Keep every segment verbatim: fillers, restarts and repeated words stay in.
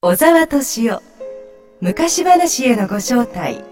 小沢敏夫昔話へのご招待。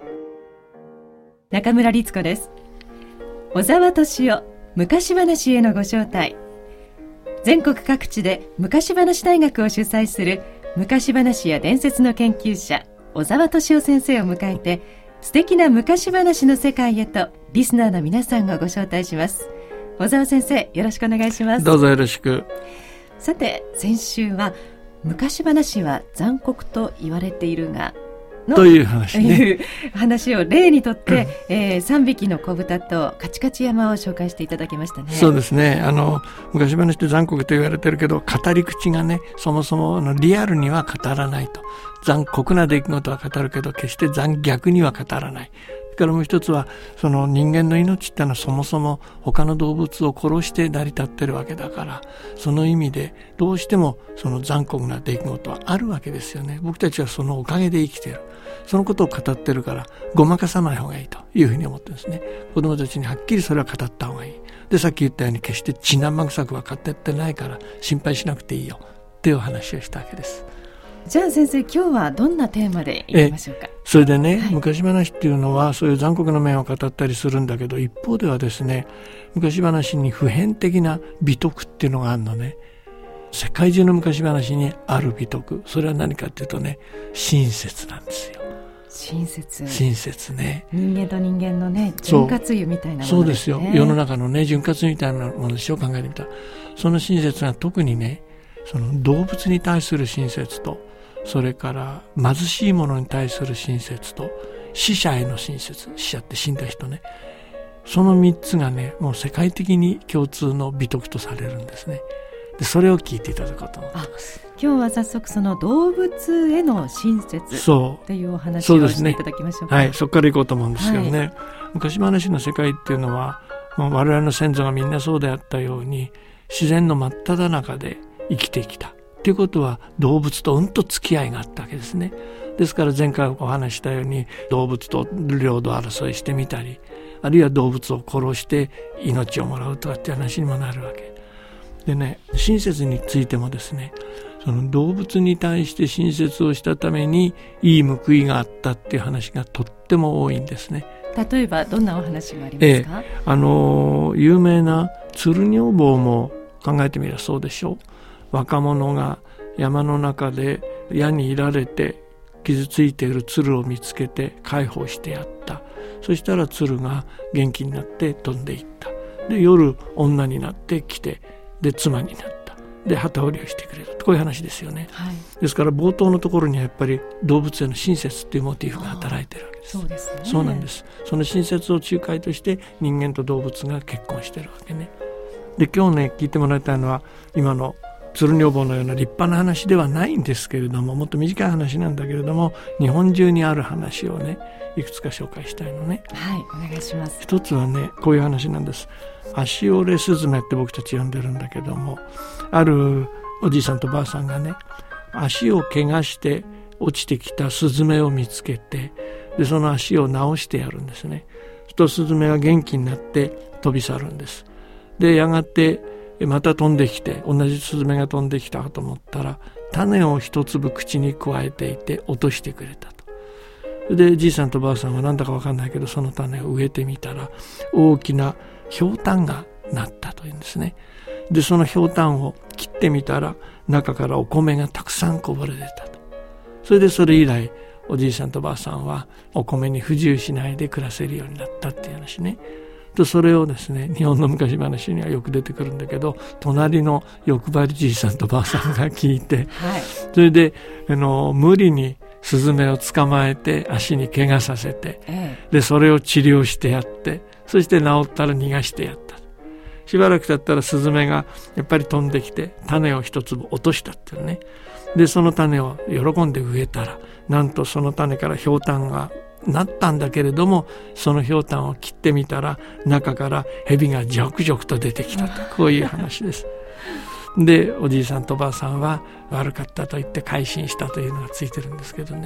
中村律子です。小沢敏夫昔話へのご招待。全国各地で昔話大学を主催する昔話や伝説の研究者小沢敏夫先生を迎えて、素敵な昔話の世界へとリスナーの皆さんをご招待します。小沢先生、よろしくお願いします。 どうぞよろしく。 さて、先週は昔話は残酷と言われているがのという話ねいう話を例にとって、えー、さんびきの子豚とカチカチ山を紹介していただきましたね。 そうですね。あの昔話って残酷と言われてるけど、語り口がね、そもそものリアルには語らないと。残酷な出来事は語るけど、決して残虐には語らない。それからもう一つは、その人間の命ってのはそもそも他の動物を殺して成り立ってるわけだから、その意味でどうしてもその残酷な出来事はあるわけですよね。僕たちはそのおかげで生きている。そのことを語ってるから、ごまかさない方がいいというふうに思ってるんですね。子供たちにはっきりそれは語った方がいい。で、さっき言ったように決して血生臭くは語ってないから心配しなくていいよっていう話をしたわけです。 じゃあ先生、今日はどんなテーマでいきましょうか。 それでね、 はい、 昔話っていうのはそういう残酷な面を語ったりするんだけど、一方ではですね、昔話に普遍的な美徳っていうのがあるのね。世界中の昔話にある美徳、それは何かっていうとね、親切なんですよ。 親切。 親切ね。 人間と人間のね、潤滑油みたいなものですね。 そうですよ。世の中のね、潤滑油みたいなものでしょう、考えてみたら。その親切が特にね、その動物に対する親切と、それから貧しい者に対する親切と、死者への親切、死者って死んだ人ね、その三つがね、もう世界的に共通の美徳とされるんですね。で、それを聞いていただこうと思ってます。 今日は早速その動物への親切というお話をしていただきましょうか。 はい、そこからいこうと思うんですけどね、 はい、 昔話の世界っていうのは、もう我々の先祖がみんなそうであったように、自然の真っ只中で生きてきたということは、動物とうんと付き合いがあったわけですね。ですから前回お話したように、動物と領土争いしてみたり、あるいは動物を殺して命をもらうとかっていう話にもなるわけでね。親切についてもですね、その動物に対して親切をしたためにいい報いがあったっていう話がとっても多いんですね。 例えばどんなお話がありますか。 ええ、あの有名な鶴女房も考えてみればそうでしょう。若者が山の中で矢にいられて傷ついている鶴を見つけて解放してやった。そしたら鶴が元気になって飛んでいった。で、夜女になってきて、で妻になった。で、旗織りをしてくれた。こういう話ですよね、はい、ですから冒頭のところにはやっぱり動物への親切っていうモチーフが働いてるわけです。 そうですね。 そうなんです。その親切を仲介として人間と動物が結婚してるわけね。で、今日ね、聞いてもらいたいのは、今の鶴女房のような立派な話ではないんですけれども、もっと短い話なんだけれども、日本中にある話をね、いくつか紹介したいのね。 はい、お願いします。 一つはね、こういう話なんです。足折れスズメって僕たち呼んでるんだけども、あるおじいさんとばあさんがね、足を怪我して落ちてきたスズメを見つけて、でその足を治してやるんですね。するとスズメが元気になって飛び去るんです。で、やがてまた飛んできて、同じスズメが飛んできたと思ったら、種を一粒口に加えていて落としてくれたと。で、じいさんとばあさんはなんだかわかんないけど、その種を植えてみたら大きなひょうたんがなったというんですね。で、そのひょうたんを切ってみたら、中からお米がたくさんこぼれ出たと。それでそれ以来、おじいさんとばあさんはお米に不自由しないで暮らせるようになったっていう話ね。と、それをですね、日本の昔話にはよく出てくるんだけど、隣の欲張りじいさんとばあさんが聞いて、はい、それであの無理にスズメを捕まえて足に怪我させて、ええ、でそれを治療してやって、そして治ったら逃がしてやった。しばらく経ったらスズメがやっぱり飛んできて種を一粒落としたっていうね。でその種を喜んで植えたら、なんとその種からひょうたんがなったんだけれども、そのひょうたんを切ってみたら、中から蛇がジョクジョクと出てきたと、こういう話です。で、おじいさんとおばあさんは悪かったと言って改心したというのがついてるんですけどね。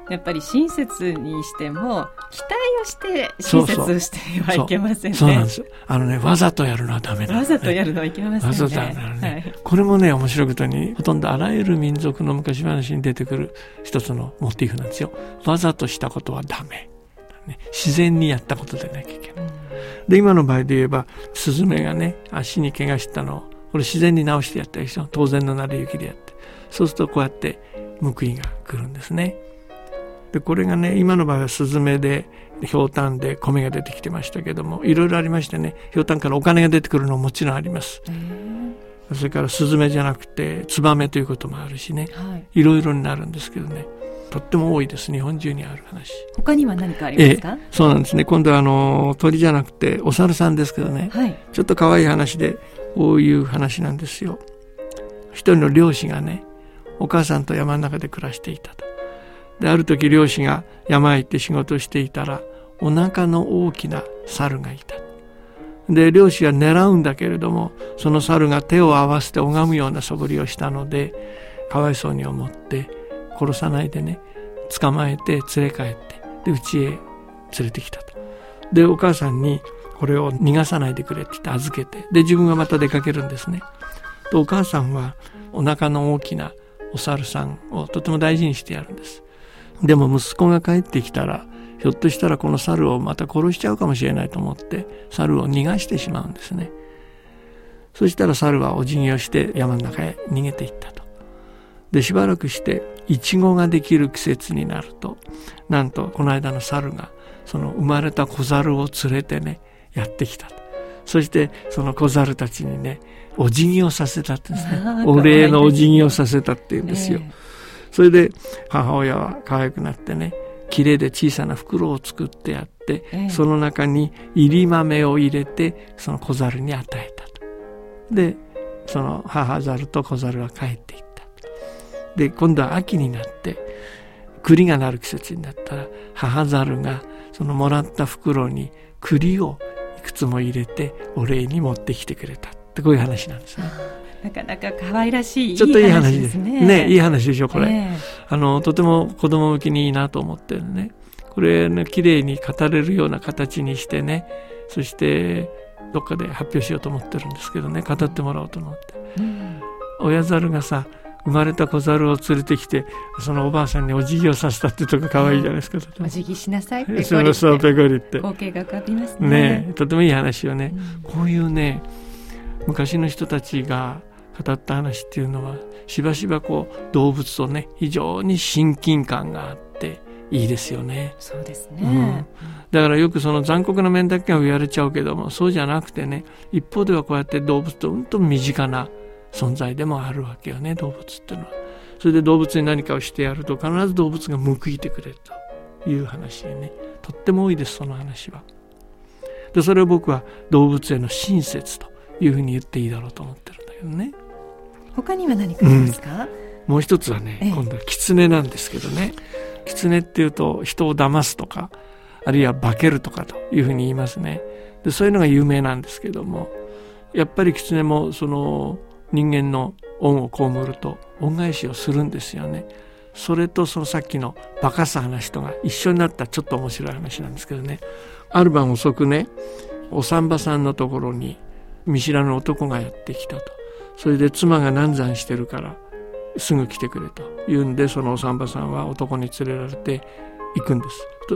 やっぱり親切にしても期待をして親切をしてはいけませんね。 そうそうそうなんです。あのね、わざとやるのはダメなんですね。 わざとやるのはいけませんね。 わざとやるのはね、 はい、これもね、面白いことにほとんどあらゆる民族の昔話に出てくる一つのモチーフなんですよ。わざとしたことはダメ、ね、自然にやったことでなきゃいけない、うん、で今の場合で言えばスズメがね足に怪我したのをこれ自然に治してやったでしょ。当然の成り行きでやって、そうするとこうやって報いが来るんですね。でこれがね、今の場合はスズメでひょうたんで米が出てきてましたけども、いろいろありましてね、ひょうたんからお金が出てくるのももちろんあります。それからスズメじゃなくてツバメということもあるしね、はい、いろいろになるんですけどね、とっても多いです。日本中にある話。 他には何かありますか？ ええ、そうなんですね。今度はあの鳥じゃなくてお猿さんですけどね、はい、ちょっと可愛い話でこういう話なんですよ。一人の漁師がね、お母さんと山の中で暮らしていたと。である時漁師が山へ行って仕事をしていたらお腹の大きな猿がいた。で漁師は狙うんだけれども、その猿が手を合わせて拝むような素振りをしたので、かわいそうに思って殺さないでね、捕まえて連れ帰って、で家へ連れてきたと。でお母さんにこれを逃がさないでくれって言って預けて、で自分はまた出かけるんですね。とお母さんはお腹の大きなお猿さんをとても大事にしてやるんです。でも息子が帰ってきたら、ひょっとしたらこの猿をまた殺しちゃうかもしれないと思って猿を逃がしてしまうんですね。そしたら猿はお辞儀をして山の中へ逃げていったと。でしばらくしてイチゴができる季節になると、なんとこの間の猿がその生まれた子猿を連れてねやってきたと。そしてその子猿たちにねお辞儀をさせたってですね、お礼のお辞儀をさせたっていうんですよ、えー、それで母親は可愛くなってね、きれいで小さな袋を作ってやって、えー、その中に入り豆を入れてその子猿に与えたと。でその母猿と子猿は帰っていった。で今度は秋になって栗がなる季節になったら、母猿がそのもらった袋に栗をいくつも入れてお礼に持ってきてくれたって、こういう話なんですね。 なかなか可愛らしい、 ちょっといい話ですね。ね、いい話でしょこれ、 えー、あのとても子供向きにいいなと思ってるね。これね、綺麗に語れるような形にしてね、そしてどっかで発表しようと思ってるんですけどね、語ってもらおうと思って、うん、親猿がさ生まれた子猿を連れてきて、そのおばあさんにお辞儀をさせたってとこ可愛いじゃないですか。 お辞儀しなさい、ペコリって。 そうそうペコリって光景が浮かびますね。 ね、とてもいい話よね、うん、こういうね昔の人たちが語った話っていうのはしばしばこう動物とね非常に親近感があっていいですよね。 そうですね、 うん、だからよくその残酷な面だけが言われちゃうけども、そうじゃなくてね、一方ではこうやって動物とうんと身近な存在でもあるわけよね、動物っていうのは。それで動物に何かをしてやると必ず動物が報いてくれるという話でね、とっても多いです、その話は。でそれを僕は動物への親切というふうに言っていいだろうと思ってるんだけどね。 他には何かありますか？ うん、もう一つはね、ええ、今度は狐なんですけどね。狐っていうと人を騙すとか、あるいは化けるとかというふうに言いますね。でそういうのが有名なんですけども、やっぱり狐もその人間の恩を被ると恩返しをするんですよね。それとそのさっきのバカさ話とが一緒になったちょっと面白い話なんですけどね。ある晩遅くね、お産婆さんのところに見知らぬ男がやってきたと。それで妻が難産してるからすぐ来てくれと言うんで、そのお産婆さんは男に連れられて行くんです。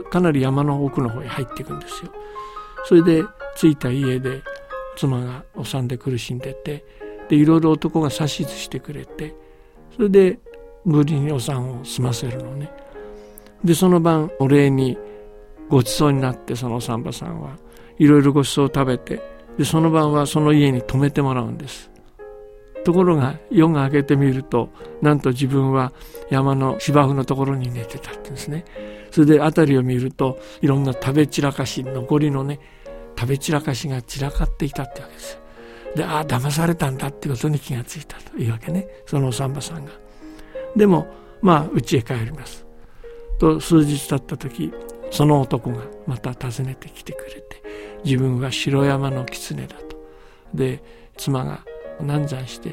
かなり山の奥の方へ入っていくんですよ。それで着いた家で妻がお産で苦しんでて、でいろいろ男が指図してくれて、それで無理にお産を済ませるのね。でその晩お礼にごちそうになって、そのお産婆さんはいろいろごちそうを食べて、でその晩はその家に泊めてもらうんです。ところが夜が明けてみると、なんと自分は山の芝生のところに寝てたってんですね。それで辺りを見ると、いろんな食べ散らかし、残りのね食べ散らかしが散らかっていたってわけですよ。で、ああ騙されたんだってことに気がついたというわけね、そのお産婆さんが。でもまあ家へ帰りますと、数日経った時、その男がまた訪ねてきてくれて、自分は白山の狐だと。で妻が難産して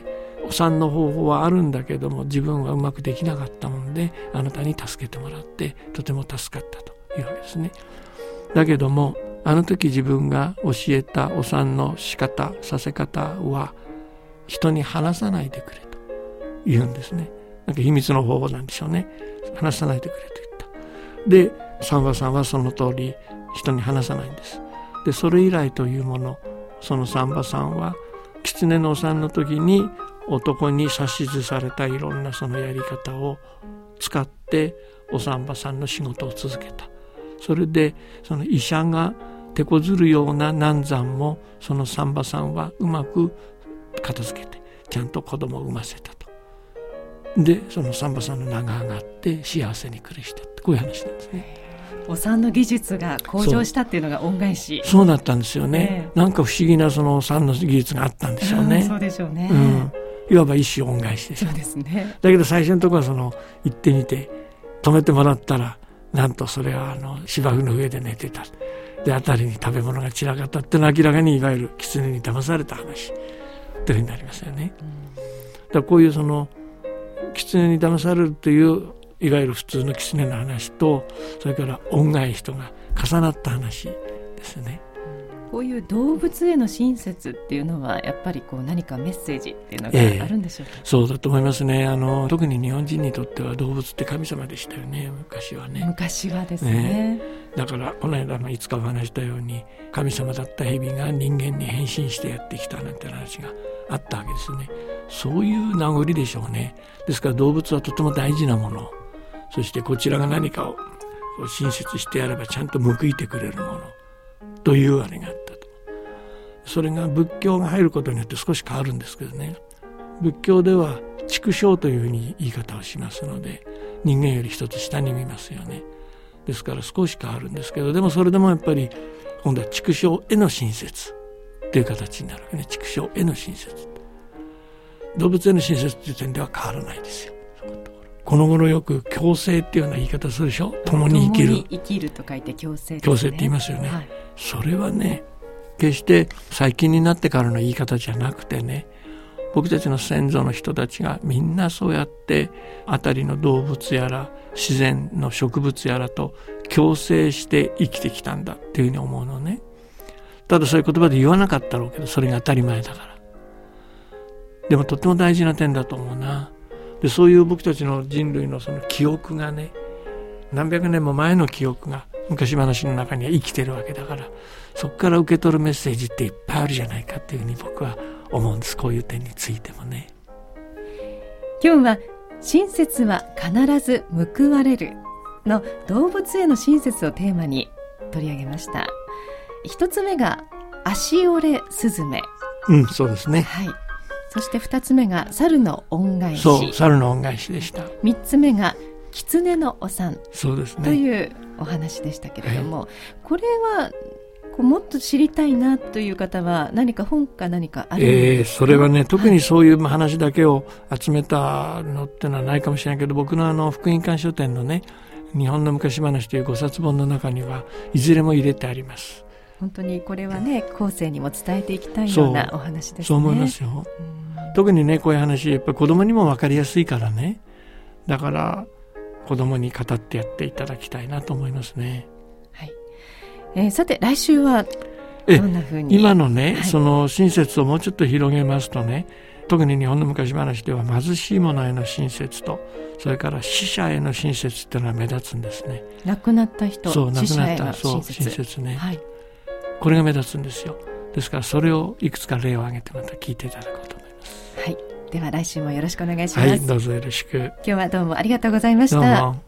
お産の方法はあるんだけども自分はうまくできなかったもんであなたに助けてもらってとても助かったというわけですね。だけどもあの時自分が教えたお産の仕方させ方は人に話さないでくれと言うんですね。なんか秘密の方法なんでしょうね。話さないでくれと言った。で産婆さんはその通り人に話さないんです。でそれ以来というものその産婆さんは狐のお産の時に男に指図されたいろんなそのやり方を使ってお産婆さんの仕事を続けた。それでその医者が手こずるような難産もその産婆さんはうまく片付けてちゃんと子供を産ませたと。でその産婆さんの名が上がって幸せに暮らしたってこういう話なんですね。 お産の技術が向上したっていうのが恩返し。 そうだったんですよね、えー、なんか不思議なそのお産の技術があったんでしょうね、 うん、そうでしょうね、 うん、いわば一種恩返しでしょ。 そうですね。 だけど最初のところはその行ってみて止めてもらったらなんとそれはあの芝生の上で寝てたで辺りに食べ物が散らかったっていうのは明らかにいわゆる狐に騙された話というふうになりますよね、うん、だからこういうその狐に騙されるといういわゆる普通の狐の話とそれから恩返しとが重なった話ですね。 こういう動物への親切っていうのはやっぱりこう何かメッセージっていうのがあるんでしょうか。 えー、そうだと思いますね。あの特に日本人にとっては動物って神様でしたよね、昔はね。 昔はですね。 ねだからこの間のいつかお話したように神様だった蛇が人間に変身してやってきたなんて話があったわけですね。そういう名残でしょうね。ですから動物はとても大事なもの、そしてこちらが何かを親切してやればちゃんと報いてくれるものというあれがあったと。それが仏教が入ることによって少し変わるんですけどね。仏教では畜生というふうに言い方をしますので人間より一つ下に見ますよね。ですから少し変わるんですけど、でもそれでもやっぱり今度は畜生への親切という形になるわけね。畜生への親切、動物への親切という点では変わらないですよ。この頃よく共生っていうような言い方するでしょ。共に生きる、 共に生きると書いて共生ですね。 共生って言いますよね、はい、それはね決して最近になってからの言い方じゃなくてね、僕たちの先祖の人たちがみんなそうやって辺りの動物やら自然の植物やらと共生して生きてきたんだっていうふうに思うのね。ただそういう言葉で言わなかったろうけどそれが当たり前だから。でもとっても大事な点だと思うな。でそういう僕たちの人類のその記憶がね、何百年も前の記憶が昔話の中には生きてるわけだから、そこから受け取るメッセージっていっぱいあるじゃないかっていうふうに僕は思うんです。こういう点についてもね。 今日は親切は必ず報われるの動物への親切をテーマに取り上げました。一つ目が足折れスズメ、 うん、そうですね、 はい。そして二つ目が猿の恩返し、 そう猿の恩返しでした。 三つ目が狐のお産、 そうですね、 というお話でしたけれども、はい、これはこうもっと知りたいなという方は何か本か何かあるんですか。 えー、それはね特にそういう話だけを集めたのってのはないかもしれないけど、僕のあの福音館書店のね日本の昔話というごさつ本の中にはいずれも入れてあります。 本当にこれはね後世にも伝えていきたいようなお話ですね。 そう思いますよ。特にねこういう話やっぱり子供にも分かりやすいからね、だから子供に語ってやっていただきたいなと思いますね。 はい。えー、さて来週はどんなふうに。 今のね、 はい、 その親切をもうちょっと広げますとね、特に日本の昔話では貧しい者への親切とそれから死者への親切っていうのは目立つんですね。 亡くなった人、 そう亡くなった死者への親切、 そう親切ね、 はい、 これが目立つんですよ。ですからそれをいくつか例を挙げてまた聞いていただこうと思います。 はい。では来週もよろしくお願いします。 はい、どうぞよろしく。 今日はどうもありがとうございました。 どうも。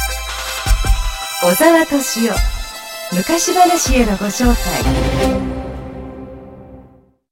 小沢敏夫、昔話へのご招待。